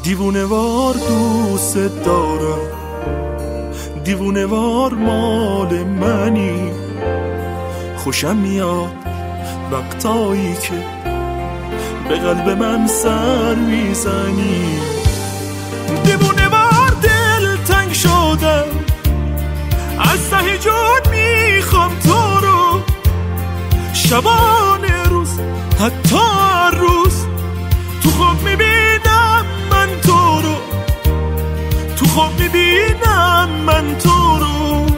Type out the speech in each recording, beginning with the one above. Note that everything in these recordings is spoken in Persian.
دیوونه وار دوست دارم، دیوونه وار مال منی. خوشم میاد وقتایی که به قلب من سر میزنی. دیوونه وار دل تنگ شدم، از ته جان میخوام تو رو. شبانه روز حتی هر روز تو خواب میبینم من تو رو، تو خواب میبینم من تو رو.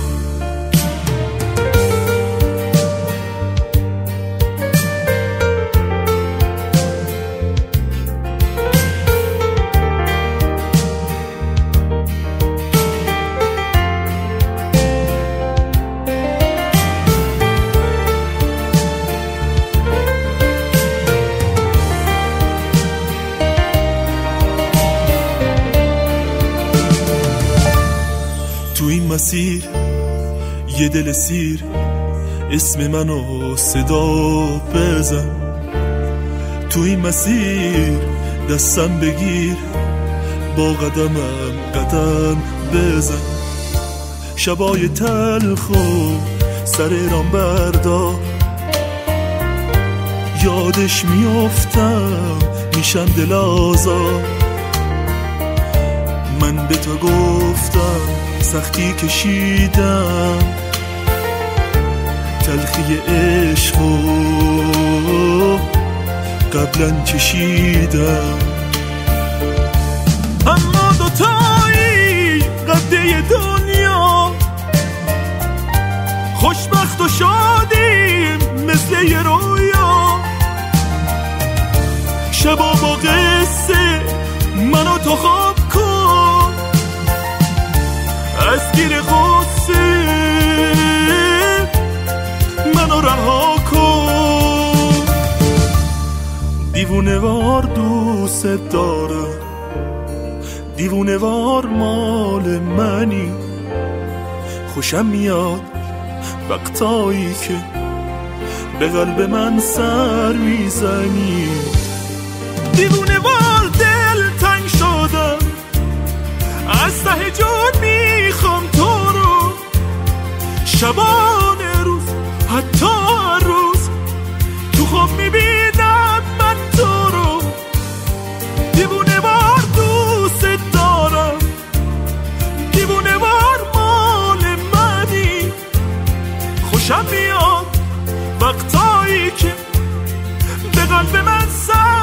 تو این مسیر یه دل سیر اسم منو صدا بزن. تو این مسیر دستم بگیر، با قدمم قدم بزن. شبای تلخو سر رام بردار، یادش میافتم میشم دل آزار. من به تو گفتم سختی کشیدم، تلخی عشقو قبلا چشیدم. اما دوتایی قده دنیا، خوشبخت و شادیم مثل یه رویا. شبا با قصه منو تو خواب کن، از گیر غصه منو رها کن. دیوونه وار دوست دارم، دیوونه وار مال منی. خوشم میاد وقتایی که به قلب من سر میزنی. دیوونه وار دل تنگ شدم، از ته جان میخوام تو رو. شبانه روز حتی هر روز تو خواب میبینم من تو رو. دیوونه وار دوست دارم، دیوونه وار مال منی. خوشم میاد وقتایی که به قلب من سر